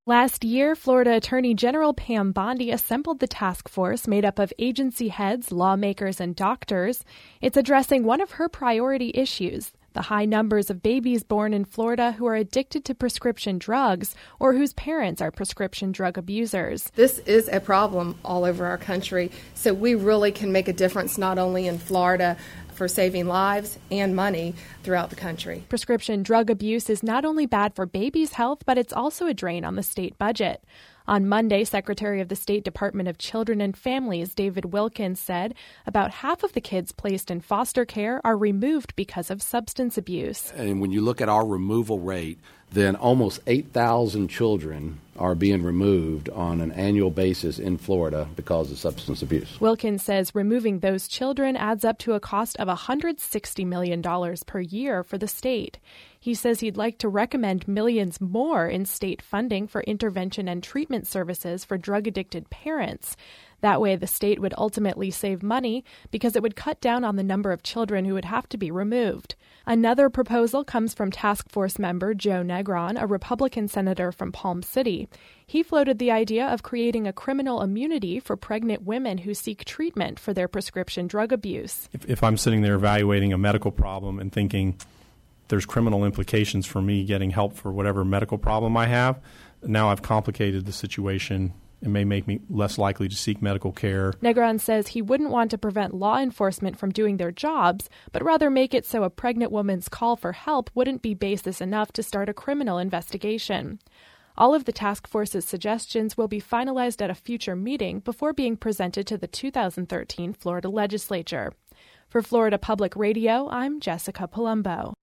Last year, Florida Attorney General Pam Bondi assembled the task force made up of agency heads, lawmakers, and doctors. It's addressing one of her priority issues: the high numbers of babies born in Florida who are addicted to prescription drugs or whose parents are prescription drug abusers. This is a problem all over our country, so we really can make a difference not only in Florida for saving lives and money throughout the country. Prescription drug abuse is not only bad for babies' health, but it's also a drain on the state budget. On Monday, Secretary of the State Department of Children and Families David Wilkins said about half of the kids placed in foster care are removed because of substance abuse. And when you look at our removal rate, then almost 8,000 children are being removed on an annual basis in Florida because of substance abuse. Wilkins says removing those children adds up to a cost of $160 million per year for the state. He says he'd like to recommend millions more in state funding for intervention and treatment services for drug-addicted parents. That way, the state would ultimately save money because it would cut down on the number of children who would have to be removed. Another proposal comes from task force member Joe Negron, a Republican senator from Palm City. He floated the idea of creating a criminal immunity for pregnant women who seek treatment for their prescription drug abuse. If I'm sitting there evaluating a medical problem and thinking there's criminal implications for me getting help for whatever medical problem I have, now I've complicated the situation. It may make me less likely to seek medical care. Negron says he wouldn't want to prevent law enforcement from doing their jobs, but rather make it so a pregnant woman's call for help wouldn't be basis enough to start a criminal investigation. All of the task force's suggestions will be finalized at a future meeting before being presented to the 2013 Florida legislature. For Florida Public Radio, I'm Jessica Palumbo.